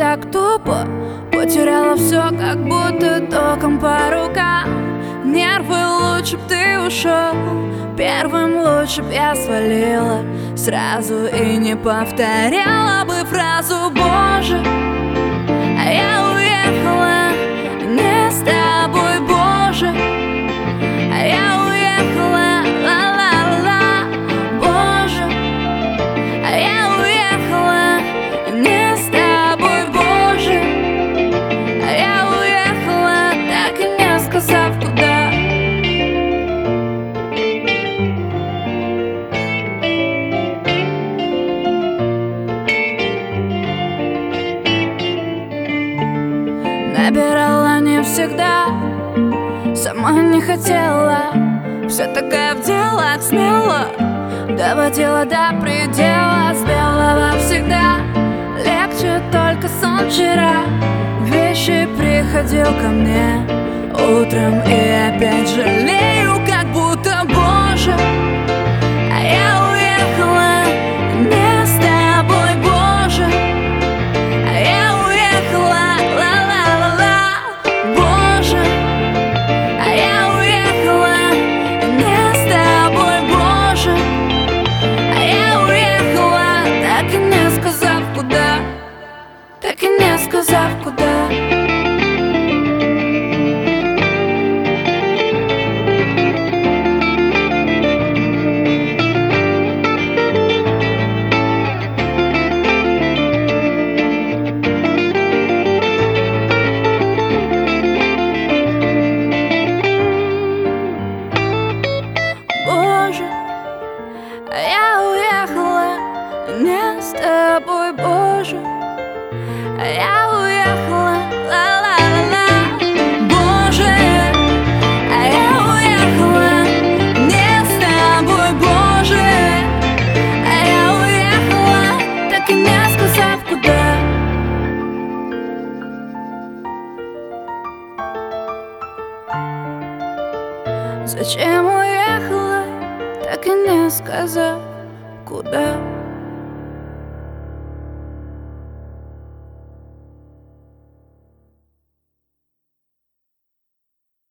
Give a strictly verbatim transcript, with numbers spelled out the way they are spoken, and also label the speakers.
Speaker 1: так тупо, потеряла все, как будто током по рукам. Нервы, лучше б ты ушел, первым лучше б я свалила сразу и не повторяла бы фразу «Боже, а я уехала не с тобой, Боже, а я уехала, ла-ла-ла, Боже, а я уехала не с тобой, Боже, а я уехала, так и не сказав куда». Набирала не всегда, сама не хотела, все такая в делах смело, доводила до предела. С белого всегда легче только сон вчера. Вещи приходил ко мне утром и опять жалею, как будто Боже, а я уехала не с тобой, Боже, а я уехала, ла-ла-ла-ла, Боже, а я уехала не с тобой, Боже, а я уехала, так и не сказав куда, так и не сказав куда. Боже, а я уехала не с тобой, Боже, а я уехала, ла-ла-ла-ла, Боже, а я уехала не с тобой, Боже, а я уехала, так и не сказав куда. Зачем уехала, так и не сказав куда?